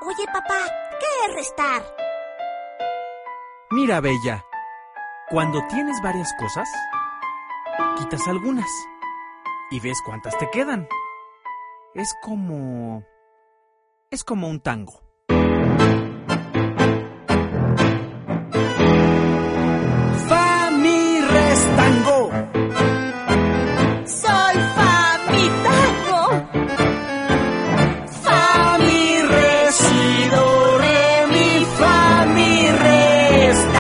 Oye, papá, ¿qué es restar? Mira, Bella, cuando tienes varias cosas, quitas algunas y ves cuántas te quedan. Es como un tango.